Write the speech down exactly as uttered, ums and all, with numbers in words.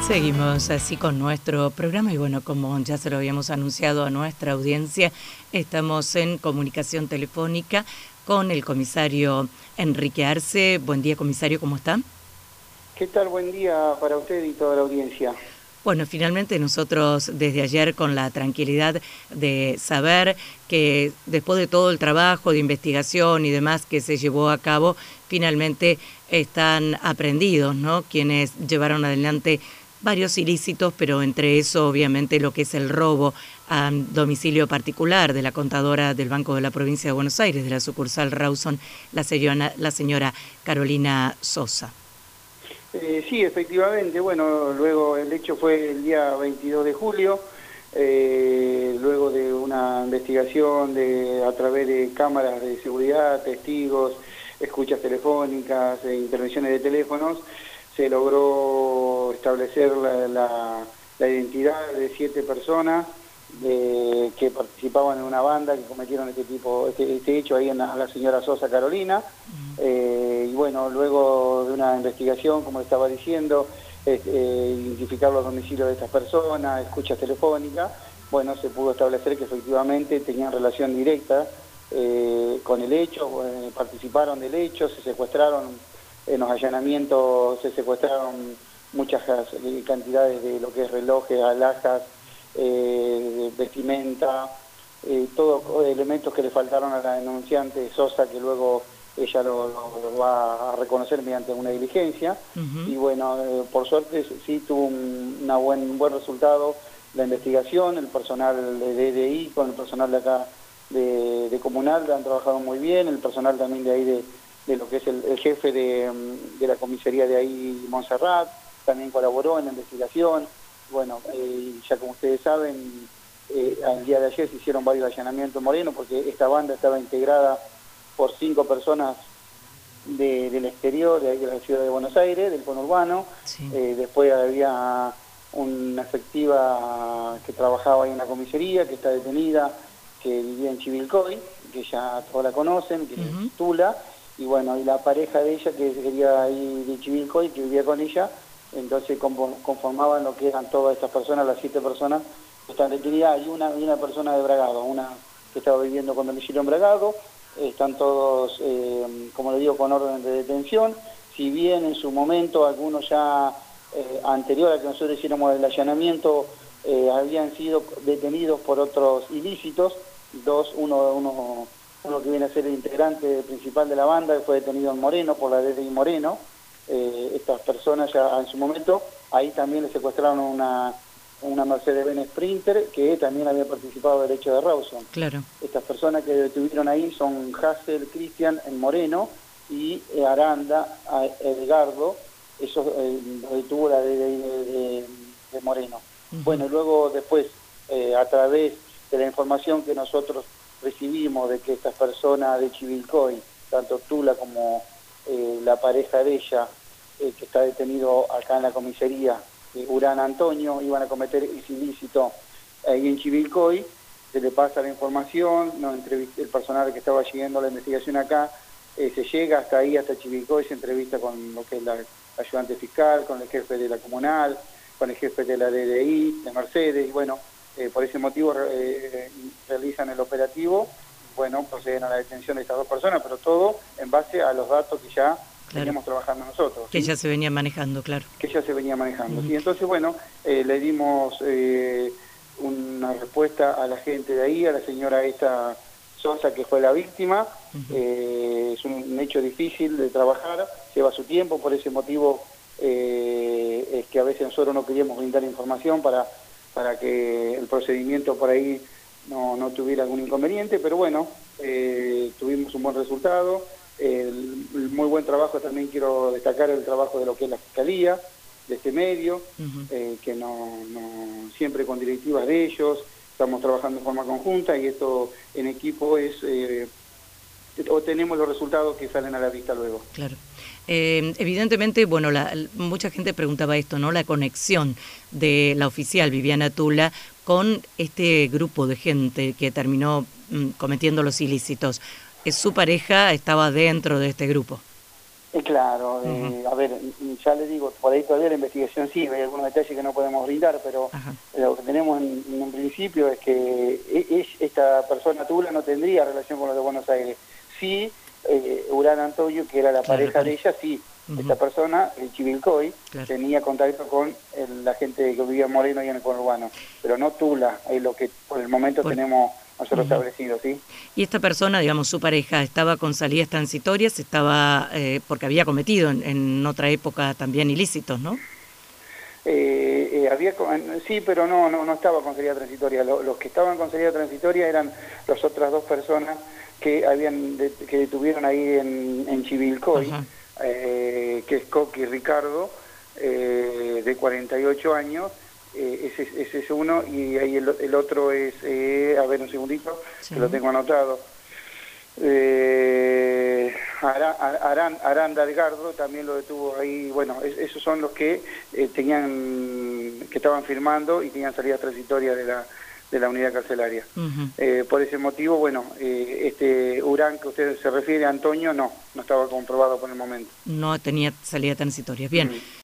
Seguimos así con nuestro programa y bueno, como ya se lo habíamos anunciado a nuestra audiencia, estamos en comunicación telefónica con el comisario Enrique Arce. Buen día, comisario, ¿cómo está? ¿Qué tal? Buen día para usted y toda la audiencia. Bueno, finalmente nosotros desde ayer con la tranquilidad de saber que después de todo el trabajo de investigación y demás que se llevó a cabo, finalmente están aprendidos, ¿no? Quienes llevaron adelante varios ilícitos, pero entre eso obviamente lo que es el robo a domicilio particular de la contadora del Banco de la Provincia de Buenos Aires, de la sucursal Rawson, la señora, la señora Carolina Sosa. Eh, sí, efectivamente, bueno, luego el hecho fue el día veintidós de julio, eh, luego de una investigación de a través de cámaras de seguridad, testigos, escuchas telefónicas, e intervenciones de teléfonos, se logró establecer la, la, la identidad de siete personas de, que participaban en una banda que cometieron este tipo, este, este hecho ahí en la, la señora Sosa Carolina. Eh, y bueno, luego de una investigación, como estaba diciendo, eh, eh, identificar los domicilios de estas personas, escuchas telefónicas, bueno, se pudo establecer que efectivamente tenían relación directa eh, con el hecho, eh, participaron del hecho, se secuestraron en los allanamientos, se secuestraron muchas cantidades de lo que es relojes, alhajas, eh, vestimenta, eh, todos elementos que le faltaron a la denunciante Sosa, que luego ella lo, lo, lo va a reconocer mediante una diligencia. Uh-huh. Y bueno, eh, por suerte sí tuvo un, una buen, un buen resultado la investigación, el personal de D D I con el personal de acá de, de Comunal han trabajado muy bien, el personal también de ahí de, de lo que es el, el jefe de, de la comisaría de ahí, Montserrat, también colaboró en la investigación. Bueno, eh, ya como ustedes saben, eh, al día de ayer se hicieron varios allanamientos en Moreno, porque esta banda estaba integrada por cinco personas de, del exterior, de, ahí de la ciudad de Buenos Aires, del conurbano. Sí. Eh, después había una efectiva que trabajaba ahí en la comisaría, que está detenida, que vivía en Chivilcoy, que ya todos la conocen, que uh-huh. es Tula, y bueno, y la pareja de ella, que sería ahí de Chivilcoy, que vivía con ella, entonces conformaban lo que eran todas estas personas, las siete personas que están detenidas. Hay una, una persona de Bragado, una que estaba viviendo con domicilio en Bragado. Están todos, eh, como le digo, con orden de detención. Si bien en su momento algunos ya, eh, anterior a que nosotros hiciéramos el allanamiento, eh, habían sido detenidos por otros ilícitos, dos, uno, uno, uno que viene a ser el integrante principal de la banda, que fue detenido en Moreno, por la D D I Moreno. Eh, estas personas ya en su momento, ahí también le secuestraron una... una Mercedes-Benz Sprinter que también había participado del hecho de Rawson. Claro. Estas personas que detuvieron ahí son Hassel, Cristian en Moreno y eh, Aranda, Edgardo, eso eh, detuvo la de, de, de, de Moreno. Uh-huh. Bueno, y luego después, eh, a través de la información que nosotros recibimos de que estas personas de Chivilcoy, tanto Tula como eh, la pareja de ella, eh, que está detenido acá en la comisaría, Urán Antonio, iban a cometer ese ilícito ahí en Chivilcoy, se le pasa la información, no, el personal que estaba siguiendo la investigación acá, eh, se llega hasta ahí, hasta Chivilcoy, se entrevista con lo que es la ayudante fiscal, con el jefe de la comunal, con el jefe de la D D I, de Mercedes, y bueno, eh, por ese motivo eh, realizan el operativo, bueno, proceden a la detención de estas dos personas, pero todo en base a los datos que ya Claro. veníamos trabajando nosotros. Que ¿sí? ya se venía manejando, claro. Que ya se venía manejando. Uh-huh. ¿sí? Entonces, bueno, eh, le dimos eh, una respuesta a la gente de ahí, a la señora esta Sosa, que fue la víctima. Uh-huh. eh, es un, un hecho difícil de trabajar, lleva su tiempo, por ese motivo eh, es que a veces nosotros no queríamos brindar información para, para que el procedimiento por ahí no, no tuviera algún inconveniente, pero bueno, eh, tuvimos un buen resultado. El, el muy buen trabajo, también quiero destacar el trabajo de lo que es la Fiscalía, de este medio, uh-huh. eh, que no, no siempre con directivas de ellos, estamos trabajando en forma conjunta y esto en equipo es, eh, obtenemos los resultados que salen a la vista luego. Claro. Eh, evidentemente, bueno, la, mucha gente preguntaba esto, ¿no? La conexión de la oficial Viviana Tula con este grupo de gente que terminó mm, cometiendo los ilícitos. ¿Su pareja estaba dentro de este grupo? Eh, claro, eh, Uh-huh. a ver, ya le digo, por ahí todavía la investigación sí, hay algunos detalles que no podemos brindar, pero Ajá. lo que tenemos en, en un principio es que e- es, esta persona Tula no tendría relación con los de Buenos Aires. Sí, eh, Urán Antonio, que era la Claro, la pareja de pareja. ella, sí, esta Uh-huh. persona, el Chivilcoy, Claro. tenía contacto con el- la gente que vivía en Moreno y en el conurbano, pero no Tula, es lo que por el momento Por... tenemos nosotros Uh-huh. establecido, ¿sí? Y esta persona, digamos, su pareja, estaba con salidas transitorias, estaba, eh, porque había cometido en, en otra época también ilícitos, ¿no? Eh, eh, había sí, pero no, no, no estaba con salida transitoria. Los, los que estaban con salida transitoria eran las otras dos personas que habían de, que detuvieron ahí en, en Chivilcoy, eh, que es Coqui Ricardo, eh, de cuarenta y ocho años. Eh, ese, ese es uno, y ahí el, el otro es, eh, a ver un segundito, Sí. que lo tengo anotado. Eh, Arán, Aranda Edgardo también lo detuvo ahí. Bueno, es, esos son los que eh, tenían, que estaban firmando y tenían salidas transitorias de la, de la unidad carcelaria. Uh-huh. eh, por ese motivo, bueno, eh, este Urán que usted se refiere, Antonio, no, no estaba comprobado por el momento. No tenía salida transitoria. Bien. Uh-huh.